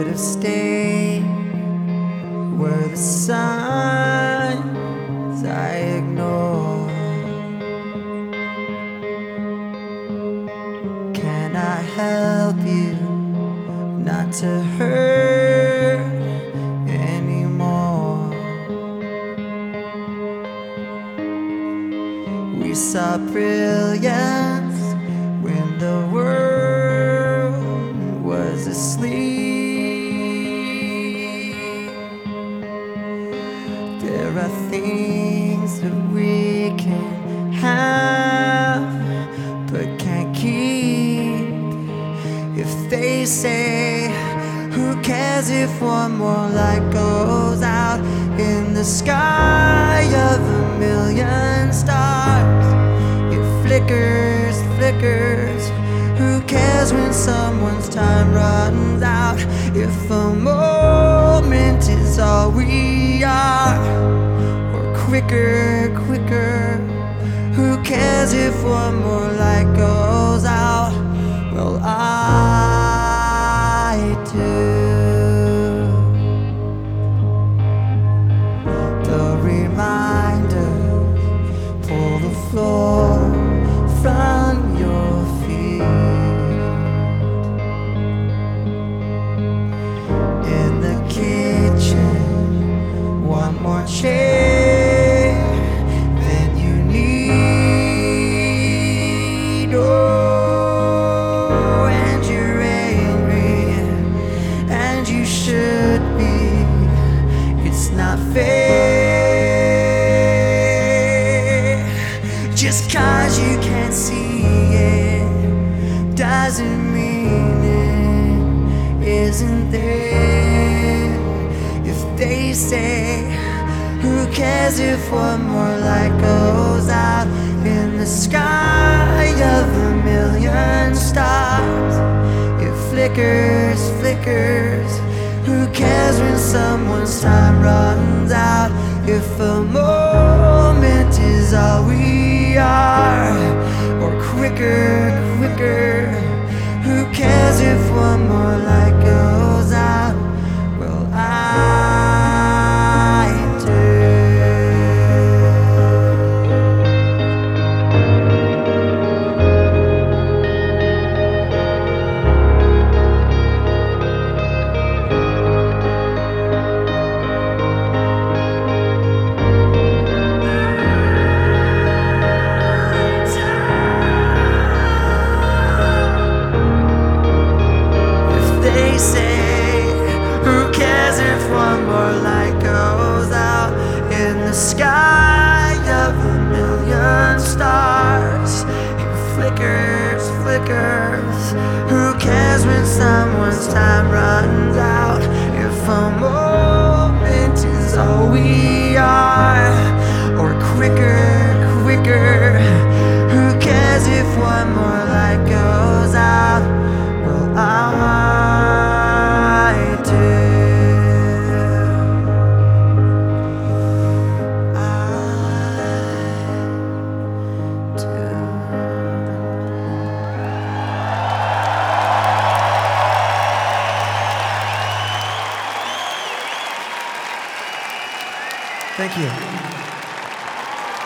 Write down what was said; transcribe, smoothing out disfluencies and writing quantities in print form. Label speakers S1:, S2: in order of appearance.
S1: have stayed were the signs I ignore. Can I help you not to hurt anymore? We saw brilliance when the world was asleep. There are things that we can have but can't keep. If they say, who cares if one more light goes out in the sky of a million stars? It flickers, flickers. Who cares when someone's time runs out? If a moment is all we are, or quicker, quicker. Who cares if one more light goes out? Well, I do. The reminders pull the floor from your feet. In the kitchen, one more chair than you need. Oh, and you're angry, and you should be. It's not fair. Just 'cause you can't see it doesn't mean it isn't there. If they say, who cares if one more light goes out in the sky of a million stars? It flickers, flickers. Who cares when someone's time runs out? If a moment is all we are, or quicker, quicker. Who cares if one more light goes out? Well, I do. They say, who cares if one more light goes out in the sky of a million stars? It flickers, flickers. Who cares when someone's time runs out? If a moment is all we are, or quicker, quicker. Who cares if one more light goes out? Well, I do. Thank you.